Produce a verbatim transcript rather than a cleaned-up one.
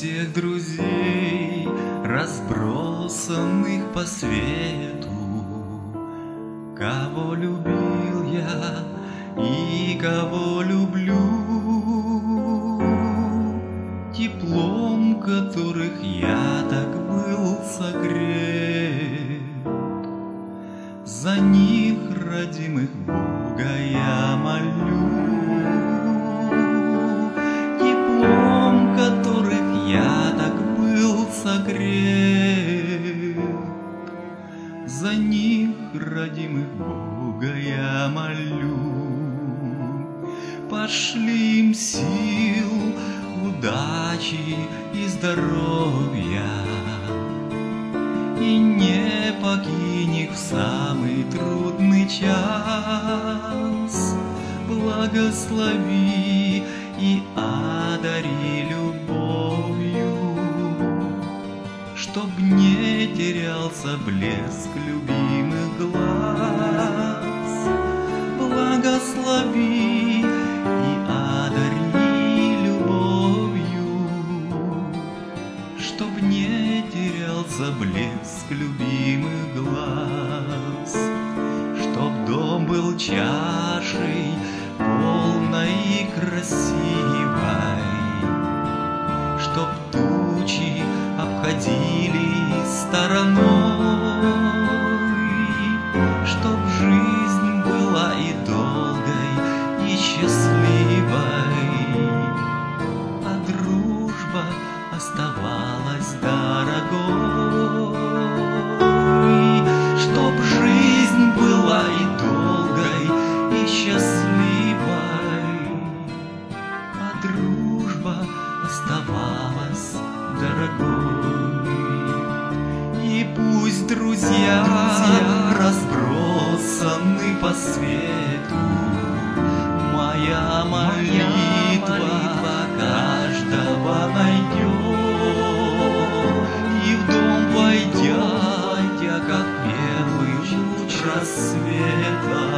всех друзей, разбросанных по свету, кого любил я и кого люблю, теплом которых я так был согрет. За них, родимых Бога, я молю, теплом которых я так был согрет. За них, родимых Бога, я молю. Пошли им сил, удачи и здоровья, и не покинь их в самый трудный час. Благослови и одари любовью, чтоб не терялся блеск любимых глаз. Благослови и одари любовью, чтоб не терялся блеск любимых глаз. Чтоб дом был чашей полной и красивой, чтоб тучи обходили стороной, чтоб жизнь была и долгой, и счастливой, а дружба оставалась дорогой. Чтоб жизнь была и долгой, и счастливой, а дружба оставалась дорогой. И пусть друзья, друзья разбросаны по свету, моя молитва, молитва каждого найдет. И в дом войдя, войдя, как первый луч рассвета,